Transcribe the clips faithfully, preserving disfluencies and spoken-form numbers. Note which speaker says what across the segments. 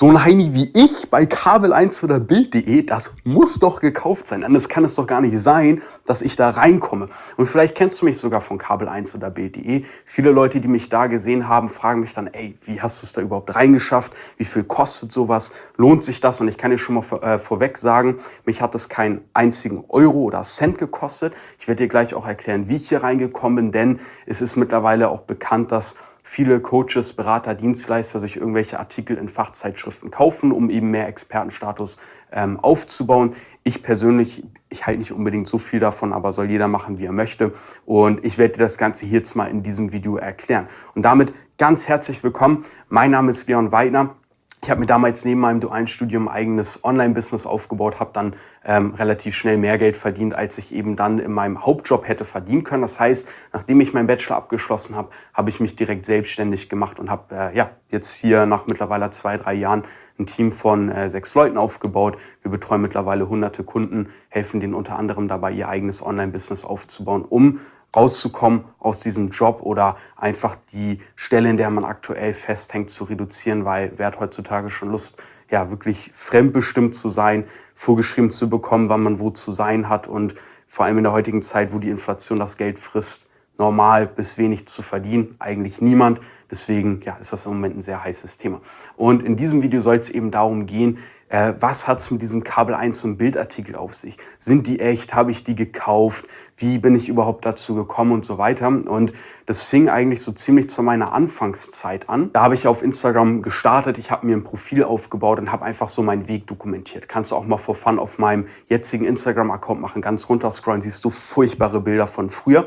Speaker 1: So ein Heini wie ich bei Kabel eins oder Bild punkt de, das muss doch gekauft sein. Anders kann es doch gar nicht sein, dass ich da reinkomme. Und vielleicht kennst du mich sogar von Kabel eins oder Bild punkt de. Viele Leute, die mich da gesehen haben, fragen mich dann, ey, wie hast du es da überhaupt reingeschafft? Wie viel kostet sowas? Lohnt sich das? Und ich kann dir schon mal vor, äh, vorweg sagen, mich hat das keinen einzigen Euro oder Cent gekostet. Ich werde dir gleich auch erklären, wie ich hier reingekommen bin, denn es ist mittlerweile auch bekannt, dass viele Coaches, Berater, Dienstleister sich irgendwelche Artikel in Fachzeitschriften kaufen, um eben mehr Expertenstatus ähm, aufzubauen. Ich persönlich, ich halte nicht unbedingt so viel davon, aber soll jeder machen, wie er möchte. Und ich werde dir das Ganze hier jetzt mal in diesem Video erklären. Und damit ganz herzlich willkommen. Mein Name ist Leon Weidner. Ich habe mir damals neben meinem dualen Studium ein eigenes Online-Business aufgebaut, habe dann ähm, relativ schnell mehr Geld verdient, als ich eben dann in meinem Hauptjob hätte verdienen können. Das heißt, nachdem ich meinen Bachelor abgeschlossen habe, habe ich mich direkt selbstständig gemacht und habe äh, ja, jetzt hier nach mittlerweile zwei, drei Jahren ein Team von äh, sechs Leuten aufgebaut. Wir betreuen mittlerweile hunderte Kunden, helfen denen unter anderem dabei, ihr eigenes Online-Business aufzubauen, um rauszukommen aus diesem Job oder einfach die Stelle, in der man aktuell festhängt, zu reduzieren, weil wer hat heutzutage schon Lust, ja, wirklich fremdbestimmt zu sein, vorgeschrieben zu bekommen, wann man wo zu sein hat und vor allem in der heutigen Zeit, wo die Inflation das Geld frisst, normal bis wenig zu verdienen, eigentlich niemand. Deswegen ja, ist das im Moment ein sehr heißes Thema. Und in diesem Video soll es eben darum gehen, äh, was hat es mit diesem Kabel eins und Bildartikel auf sich? Sind die echt? Habe ich die gekauft? Wie bin ich überhaupt dazu gekommen und so weiter? Und das fing eigentlich so ziemlich zu meiner Anfangszeit an. Da habe ich auf Instagram gestartet, ich habe mir ein Profil aufgebaut und habe einfach so meinen Weg dokumentiert. Kannst du auch mal for fun auf meinem jetzigen Instagram-Account machen, ganz runter scrollen, siehst du furchtbare Bilder von früher.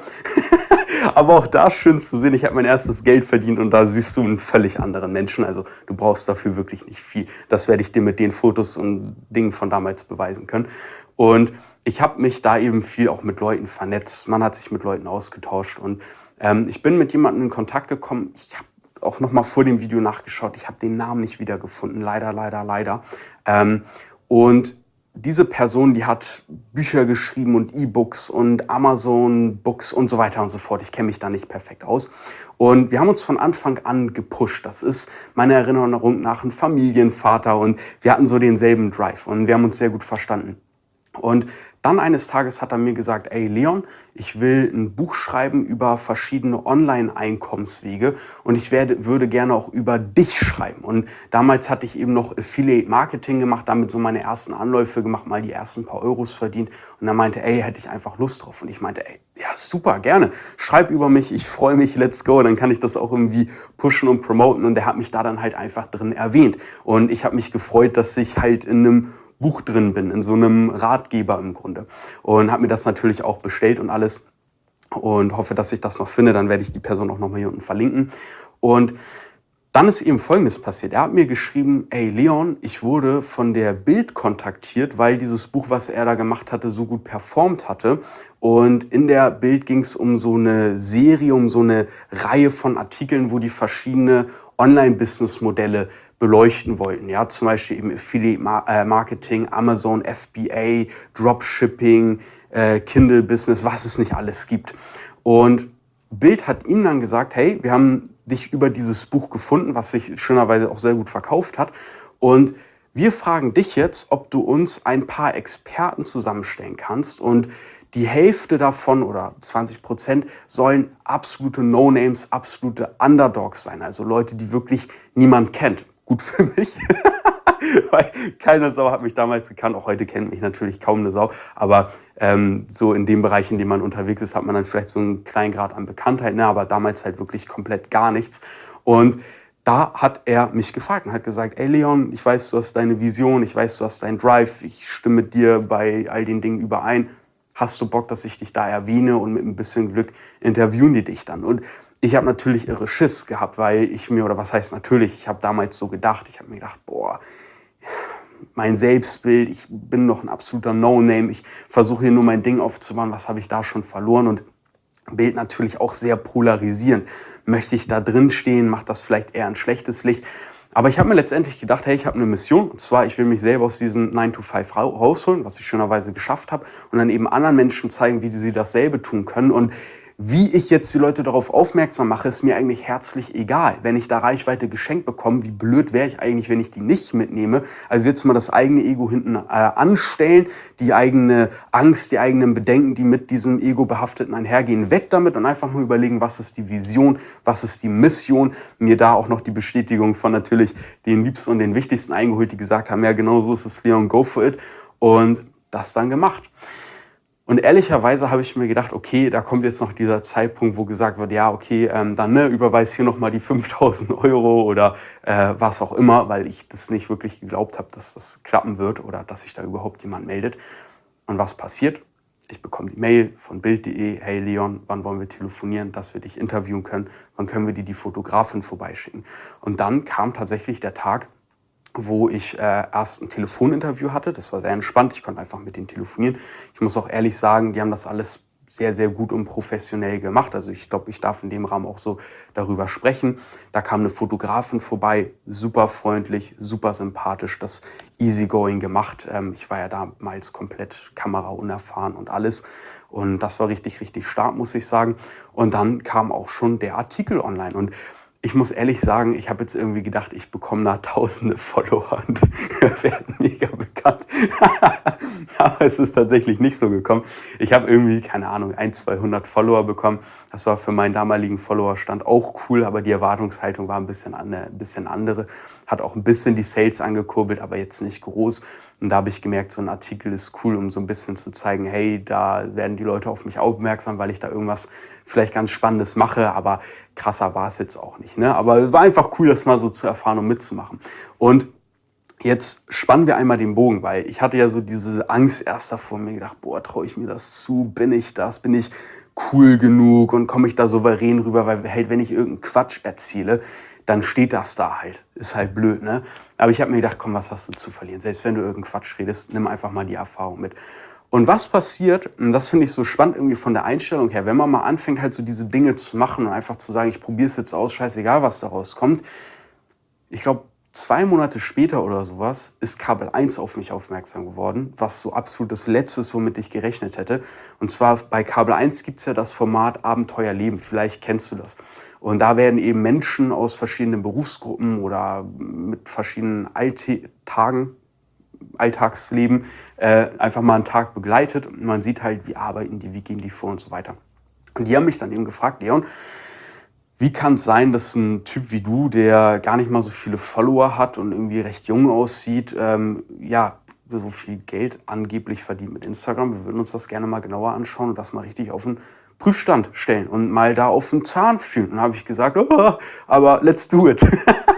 Speaker 1: Aber auch da schön zu sehen, ich habe mein erstes Geld verdient und da siehst du einen völlig anderen Menschen. Also du brauchst dafür wirklich nicht viel. Das werde ich dir mit den Fotos und Dingen von damals beweisen können. Und ich habe mich da eben viel auch mit Leuten vernetzt. Man hat sich mit Leuten ausgetauscht und ähm, ich bin mit jemandem in Kontakt gekommen. Ich habe auch noch mal vor dem Video nachgeschaut. Ich habe den Namen nicht wiedergefunden. Leider, leider, leider. Ähm, und diese Person, die hat Bücher geschrieben und E-Books und Amazon-Books und so weiter und so fort. Ich kenne mich da nicht perfekt aus. Und wir haben uns von Anfang an gepusht. Das ist meiner Erinnerung nach ein Familienvater und wir hatten so denselben Drive und wir haben uns sehr gut verstanden. Und dann eines Tages hat er mir gesagt, ey Leon, ich will ein Buch schreiben über verschiedene Online-Einkommenswege und ich werde, würde gerne auch über dich schreiben. Und damals hatte ich eben noch Affiliate-Marketing gemacht, damit so meine ersten Anläufe gemacht, mal die ersten paar Euros verdient. Und er meinte, ey, hätte ich einfach Lust drauf. Und ich meinte, ey, ja super, gerne, schreib über mich, ich freue mich, let's go. Dann kann ich das auch irgendwie pushen und promoten. Und er hat mich da dann halt einfach drin erwähnt. Und ich habe mich gefreut, dass ich halt in einem Buch drin bin, in so einem Ratgeber im Grunde. Und habe mir das natürlich auch bestellt und alles und hoffe, dass ich das noch finde. Dann werde ich die Person auch nochmal hier unten verlinken. Und dann ist eben Folgendes passiert. Er hat mir geschrieben, ey Leon, ich wurde von der Bild kontaktiert, weil dieses Buch, was er da gemacht hatte, so gut performt hatte. Und in der Bild ging es um so eine Serie, um so eine Reihe von Artikeln, wo die verschiedene Online-Business-Modelle beleuchten wollten. Ja, zum Beispiel eben Affiliate-Marketing, Amazon, F B A, Dropshipping, äh, Kindle-Business, was es nicht alles gibt. Und Bild hat ihm dann gesagt, hey, wir haben dich über dieses Buch gefunden, was sich schönerweise auch sehr gut verkauft hat. Und wir fragen dich jetzt, ob du uns ein paar Experten zusammenstellen kannst. Und die Hälfte davon oder zwanzig Prozent sollen absolute No-Names, absolute Underdogs sein. Also Leute, die wirklich niemand kennt. Gut für mich, weil keine Sau hat mich damals gekannt. Auch heute kennt mich natürlich kaum eine Sau. Aber ähm, so in dem Bereich, in dem man unterwegs ist, hat man dann vielleicht so einen kleinen Grad an Bekanntheit. Ne? Aber damals halt wirklich komplett gar nichts. Und da hat er mich gefragt und hat gesagt, ey Leon, ich weiß, du hast deine Vision, ich weiß, du hast deinen Drive, ich stimme mit dir bei all den Dingen überein. Hast du Bock, dass ich dich da erwähne und mit ein bisschen Glück interviewen die dich dann? Und ich habe natürlich irre Schiss gehabt, weil ich mir, oder was heißt natürlich, ich habe damals so gedacht, ich habe mir gedacht, boah, mein Selbstbild, ich bin noch ein absoluter No-Name, ich versuche hier nur mein Ding aufzubauen, was habe ich da schon verloren? Und Bild natürlich auch sehr polarisierend. Möchte ich da drin stehen, macht das vielleicht eher ein schlechtes Licht? Aber ich habe mir letztendlich gedacht, hey, ich habe eine Mission. Und zwar, ich will mich selber aus diesem nine to five rausholen, was ich schönerweise geschafft habe. Und dann eben anderen Menschen zeigen, wie sie dasselbe tun können. Und Wie ich jetzt die Leute darauf aufmerksam mache, ist mir eigentlich herzlich egal. Wenn ich da Reichweite geschenkt bekomme, wie blöd wäre ich eigentlich, wenn ich die nicht mitnehme? Also jetzt mal das eigene Ego hinten äh, anstellen, die eigene Angst, die eigenen Bedenken, die mit diesem Ego-Behafteten einhergehen, weg damit und einfach mal überlegen, was ist die Vision, was ist die Mission. Mir da auch noch die Bestätigung von natürlich den Liebsten und den Wichtigsten eingeholt, die gesagt haben, ja genau so ist es, Leon, go for it. Und das dann gemacht. Und ehrlicherweise habe ich mir gedacht, okay, da kommt jetzt noch dieser Zeitpunkt, wo gesagt wird, ja, okay, ähm, dann ne, überweis hier nochmal die fünftausend Euro oder äh, was auch immer, weil ich das nicht wirklich geglaubt habe, dass das klappen wird oder dass sich da überhaupt jemand meldet. Und was passiert? Ich bekomme die Mail von Bild punkt de, hey Leon, wann wollen wir telefonieren, dass wir dich interviewen können, wann können wir dir die Fotografin vorbeischicken. Und dann kam tatsächlich der Tag, wo ich äh, erst ein Telefoninterview hatte. Das war sehr entspannt, ich konnte einfach mit denen telefonieren. Ich muss auch ehrlich sagen, die haben das alles sehr, sehr gut und professionell gemacht. Also ich glaube, ich darf in dem Rahmen auch so darüber sprechen. Da kam eine Fotografin vorbei, super freundlich, super sympathisch, das easygoing gemacht. Ähm, ich war ja damals komplett kameraunerfahren und alles. Und das war richtig, richtig stark, muss ich sagen. Und dann kam auch schon der Artikel online. Und ich muss ehrlich sagen, ich habe jetzt irgendwie gedacht, ich bekomme da tausende Follower und werden mega bekannt. Aber es ist tatsächlich nicht so gekommen. Ich habe irgendwie, keine Ahnung, ein, zweihundert Follower bekommen. Das war für meinen damaligen Followerstand auch cool, aber die Erwartungshaltung war ein bisschen, eine, ein bisschen andere. Hat auch ein bisschen die Sales angekurbelt, aber jetzt nicht groß. Und da habe ich gemerkt, so ein Artikel ist cool, um so ein bisschen zu zeigen, hey, da werden die Leute auf mich aufmerksam, weil ich da irgendwas vielleicht ganz Spannendes mache, aber krasser war es jetzt auch nicht. Ne? Aber es war einfach cool, das mal so zu erfahren und mitzumachen. Und jetzt spannen wir einmal den Bogen, weil ich hatte ja so diese Angst erst davor, mir gedacht, boah, traue ich mir das zu, bin ich das, bin ich cool genug und komme ich da souverän rüber, weil halt, wenn ich irgendeinen Quatsch erzähle, dann steht das da halt. Ist halt blöd, ne? Aber ich habe mir gedacht, komm, was hast du zu verlieren? Selbst wenn du irgendeinen Quatsch redest, nimm einfach mal die Erfahrung mit. Und was passiert, und das finde ich so spannend irgendwie von der Einstellung her, wenn man mal anfängt, halt so diese Dinge zu machen und einfach zu sagen, ich probiere es jetzt aus, scheißegal, was daraus kommt. Ich glaube, zwei Monate später oder sowas ist Kabel eins auf mich aufmerksam geworden, was so absolut das Letzte ist, womit ich gerechnet hätte. Und zwar bei Kabel eins gibt es ja das Format Abenteuerleben, vielleicht kennst du das. Und da werden eben Menschen aus verschiedenen Berufsgruppen oder mit verschiedenen Alltagen, Alltagsleben äh, einfach mal einen Tag begleitet. Und man sieht halt, wie arbeiten die, wie gehen die vor und so weiter. Und die haben mich dann eben gefragt, Leon, wie kann es sein, dass ein Typ wie du, der gar nicht mal so viele Follower hat und irgendwie recht jung aussieht, ähm, ja, so viel Geld angeblich verdient mit Instagram? Wir würden uns das gerne mal genauer anschauen und das mal richtig auf den Prüfstand stellen und mal da auf den Zahn fühlen. Und dann habe ich gesagt, oh, aber let's do it.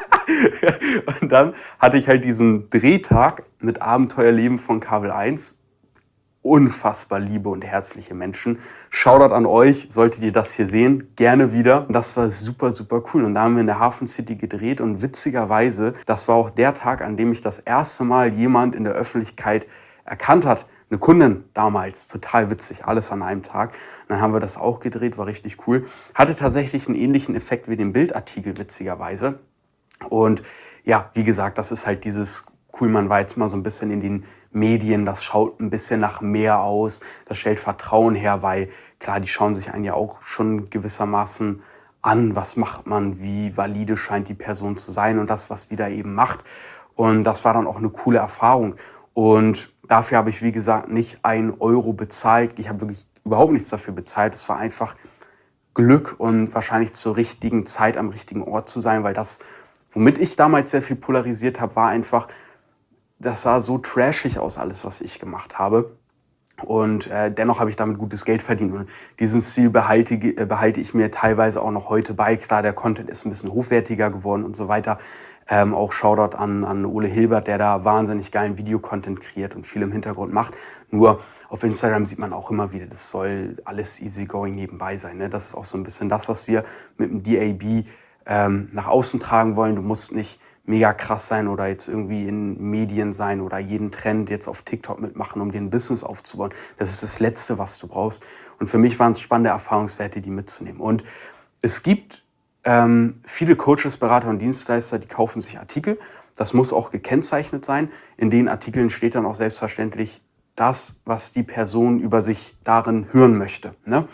Speaker 1: Und dann hatte ich halt diesen Drehtag mit Abenteuerleben von Kabel eins. Unfassbar liebe und herzliche Menschen. Shoutout an euch, solltet ihr das hier sehen, gerne wieder. Das war super, super cool. Und da haben wir in der Hafen City gedreht und witzigerweise, das war auch der Tag, an dem mich das erste Mal jemand in der Öffentlichkeit erkannt hat. Eine Kundin damals, total witzig, alles an einem Tag. Und dann haben wir das auch gedreht, war richtig cool. Hatte tatsächlich einen ähnlichen Effekt wie den Bildartikel, witzigerweise. Und ja, wie gesagt, das ist halt dieses cool, man war jetzt mal so ein bisschen in den Medien, das schaut ein bisschen nach mehr aus, das stellt Vertrauen her, weil klar, die schauen sich einen ja auch schon gewissermaßen an, was macht man, wie valide scheint die Person zu sein und das, was die da eben macht. Und das war dann auch eine coole Erfahrung. Und dafür habe ich, wie gesagt, nicht einen Euro bezahlt. Ich habe wirklich überhaupt nichts dafür bezahlt. Es war einfach Glück und wahrscheinlich zur richtigen Zeit am richtigen Ort zu sein, weil das, womit ich damals sehr viel polarisiert habe, war einfach, das sah so trashig aus, alles, was ich gemacht habe. Und äh, dennoch habe ich damit gutes Geld verdient. Und diesen Stil behalte, äh, behalte ich mir teilweise auch noch heute bei. Klar, der Content ist ein bisschen hochwertiger geworden und so weiter. Ähm, auch Shoutout an, an Ole Hilbert, der da wahnsinnig geilen Videocontent kreiert und viel im Hintergrund macht. Nur auf Instagram sieht man auch immer wieder, das soll alles easygoing nebenbei sein. Ne? Das ist auch so ein bisschen das, was wir mit dem D A B ähm, nach außen tragen wollen. Du musst nicht mega krass sein oder jetzt irgendwie in Medien sein oder jeden Trend jetzt auf TikTok mitmachen, um dir ein Business aufzubauen. Das ist das Letzte, was du brauchst. Und für mich waren es spannende Erfahrungswerte, die mitzunehmen. Und es gibt ähm, viele Coaches, Berater und Dienstleister, die kaufen sich Artikel. Das muss auch gekennzeichnet sein. In den Artikeln steht dann auch selbstverständlich das, was die Person über sich darin hören möchte. Ne?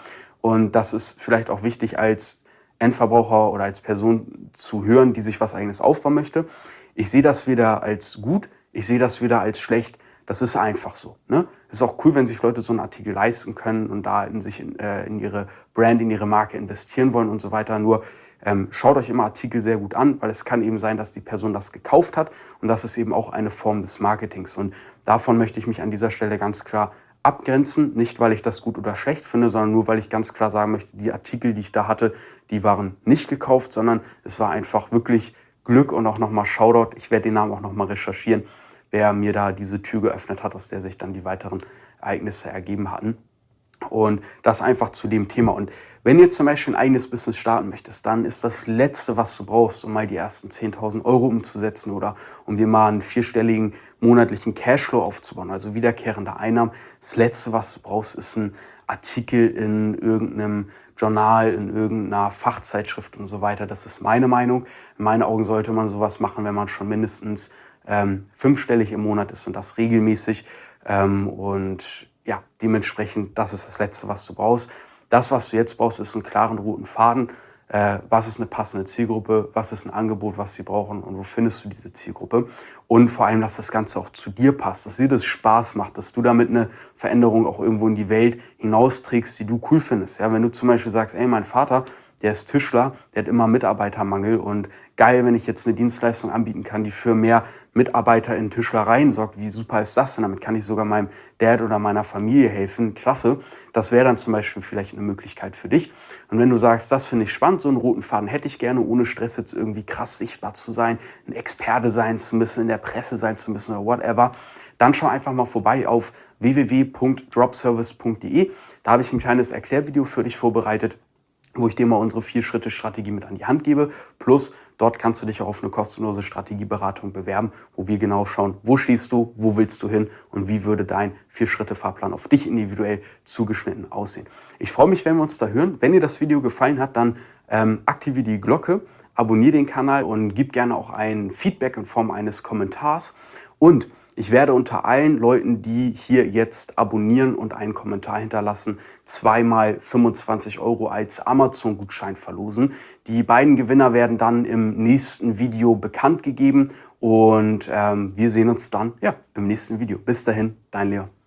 Speaker 1: Und das ist vielleicht auch wichtig als Endverbraucher oder als Person zu hören, die sich was Eigenes aufbauen möchte. Ich sehe das weder als gut, ich sehe das weder als schlecht. Das ist einfach so. Ne? Es ist auch cool, wenn sich Leute so einen Artikel leisten können und da in sich in, äh, in ihre Brand, in ihre Marke investieren wollen und so weiter. Nur ähm, schaut euch immer Artikel sehr gut an, weil es kann eben sein, dass die Person das gekauft hat und das ist eben auch eine Form des Marketings. Und davon möchte ich mich an dieser Stelle ganz klar abgrenzen. Nicht, weil ich das gut oder schlecht finde, sondern nur, weil ich ganz klar sagen möchte, die Artikel, die ich da hatte, die waren nicht gekauft, sondern es war einfach wirklich Glück und auch nochmal Shoutout. Ich werde den Namen auch nochmal recherchieren, wer mir da diese Tür geöffnet hat, aus der sich dann die weiteren Ereignisse ergeben hatten. Und das einfach zu dem Thema. Und wenn du jetzt zum Beispiel ein eigenes Business starten möchtest, dann ist das Letzte, was du brauchst, um mal die ersten zehntausend Euro umzusetzen oder um dir mal einen vierstelligen monatlichen Cashflow aufzubauen, also wiederkehrende Einnahmen. Das Letzte, was du brauchst, ist ein Artikel in irgendeinem Journal, in irgendeiner Fachzeitschrift und so weiter. Das ist meine Meinung. In meinen Augen sollte man sowas machen, wenn man schon mindestens ähm, fünfstellig im Monat ist und das regelmäßig. Ähm, und ja, dementsprechend, das ist das Letzte, was du brauchst. Das, was du jetzt brauchst, ist einen klaren roten Faden. Äh, was ist eine passende Zielgruppe? Was ist ein Angebot, was sie brauchen? Und wo findest du diese Zielgruppe? Und vor allem, dass das Ganze auch zu dir passt, dass dir das Spaß macht, dass du damit eine Veränderung auch irgendwo in die Welt hinausträgst, die du cool findest. Ja, wenn du zum Beispiel sagst, ey, mein Vater, der ist Tischler, der hat immer Mitarbeitermangel und geil, wenn ich jetzt eine Dienstleistung anbieten kann, die für mehr Mitarbeiter in Tischlereien sorgt. Wie super ist das denn? Damit kann ich sogar meinem Dad oder meiner Familie helfen. Klasse. Das wäre dann zum Beispiel vielleicht eine Möglichkeit für dich. Und wenn du sagst, das finde ich spannend, so einen roten Faden hätte ich gerne, ohne Stress jetzt irgendwie krass sichtbar zu sein, ein Experte sein zu müssen, in der Presse sein zu müssen oder whatever, dann schau einfach mal vorbei auf w w w punkt dropservice punkt de. Da habe ich ein kleines Erklärvideo für dich vorbereitet, wo ich dir mal unsere Vier-Schritte-Strategie mit an die Hand gebe. Plus, dort kannst du dich auch auf eine kostenlose Strategieberatung bewerben, wo wir genau schauen, wo stehst du, wo willst du hin und wie würde dein Vier-Schritte-Fahrplan auf dich individuell zugeschnitten aussehen. Ich freue mich, wenn wir uns da hören. Wenn dir das Video gefallen hat, dann ähm, aktiviere die Glocke, abonniere den Kanal und gib gerne auch ein Feedback in Form eines Kommentars. Und ich werde unter allen Leuten, die hier jetzt abonnieren und einen Kommentar hinterlassen, zweimal fünfundzwanzig Euro als Amazon-Gutschein verlosen. Die beiden Gewinner werden dann im nächsten Video bekannt gegeben und ähm, wir sehen uns dann ja, im nächsten Video. Bis dahin, dein Leon.